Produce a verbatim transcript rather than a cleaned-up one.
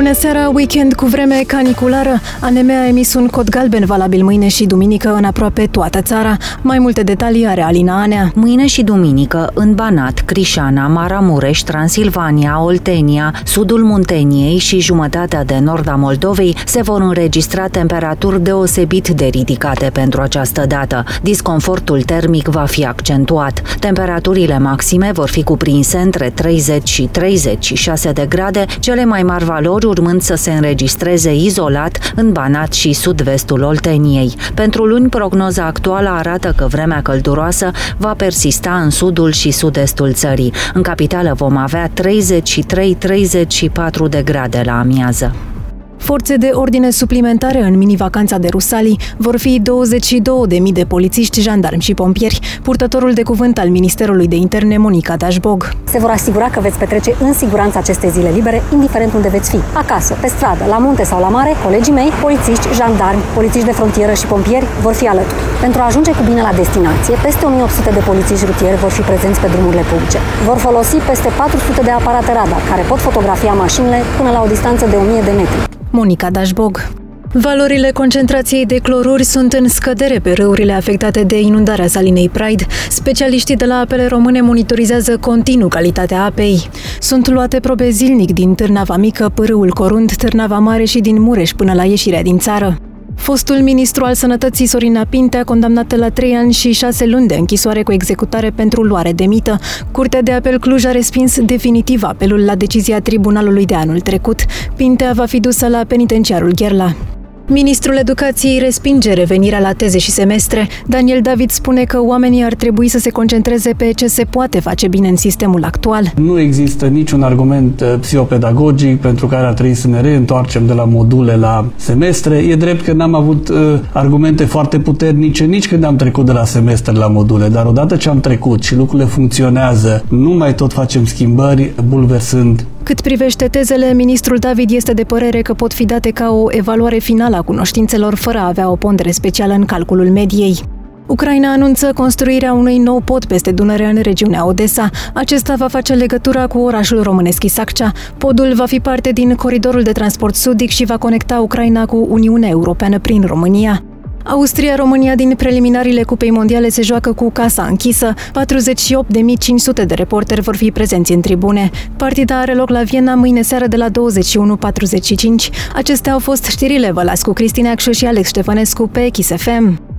Bună seara, weekend cu vreme caniculară. A N M a emis un cod galben valabil mâine și duminică în aproape toată țara. Mai multe detalii are Alina Anea. Mâine și duminică, în Banat, Crișana, Maramureș, Transilvania, Oltenia, sudul Munteniei și jumătatea de nord a Moldovei se vor înregistra temperaturi deosebit de ridicate pentru această dată. Disconfortul termic va fi accentuat. Temperaturile maxime vor fi cuprinse între treizeci și treizeci și șase de grade, cele mai mari valori urmând să se înregistreze izolat în Banat și sud-vestul Olteniei. Pentru luni, prognoza actuală arată că vremea călduroasă va persista în sudul și sud-estul țării. În capitală vom avea treizeci și trei - treizeci și patru de grade la amiază. Forțe de ordine suplimentare în mini-vacanța de Rusalii vor fi douăzeci și două de mii de polițiști, jandarmi și pompieri. Purtătorul de cuvânt al Ministerului de Interne, Monica Dașbog. Se vor asigura că veți petrece în siguranță aceste zile libere, indiferent unde veți fi. Acasă, pe stradă, la munte sau la mare, colegii mei, polițiști, jandarmi, polițiști de frontieră și pompieri vor fi alături. Pentru a ajunge cu bine la destinație, peste o mie opt sute de polițiști rutieri vor fi prezenți pe drumurile publice. Vor folosi peste patru sute de aparate radar, care pot fotografia mașinile până la o distanță de o mie de metri. Monica Dașbog. Valorile concentrației de cloruri sunt în scădere pe râurile afectate de inundarea salinei Pride. Specialiștii de la Apele Române monitorizează continuu calitatea apei. Sunt luate probe zilnic din Târnava Mică, Pârâul Corund, Târnava Mare și din Mureș până la ieșirea din țară. Fostul ministru al Sănătății Sorina Pintea, condamnat la trei ani și șase luni de închisoare cu executare pentru luare de mită. Curtea de apel Cluj a respins definitiv apelul la decizia tribunalului de anul trecut. Pintea va fi dusă la penitenciarul Gherla. Ministrul Educației respinge revenirea la teze și semestre. Daniel David spune că oamenii ar trebui să se concentreze pe ce se poate face bine în sistemul actual. Nu există niciun argument psihopedagogic pentru care ar trebui să ne reîntoarcem de la module la semestre. E drept că n-am avut uh, argumente foarte puternice nici când am trecut de la semestre la module, dar odată ce am trecut și lucrurile funcționează, nu mai tot facem schimbări, bulversând. Cât privește tezele, ministrul David este de părere că pot fi date ca o evaluare finală a cunoștințelor fără a avea o pondere specială în calculul mediei. Ucraina anunță construirea unui nou pod peste Dunăre în regiunea Odessa. Acesta va face legătura cu orașul românesc Isaccea. Podul va fi parte din coridorul de transport sudic și va conecta Ucraina cu Uniunea Europeană prin România. Austria-România din preliminariile Cupei Mondiale se joacă cu casa închisă. patruzeci și opt de mii cinci sute de reporteri vor fi prezenți în tribune. Partida are loc la Viena mâine seară de la douăzeci și unu patruzeci și cinci. Acestea au fost știrile. Vă las cu Cristina Acșu și Alex Ștefănescu pe Kiss F M.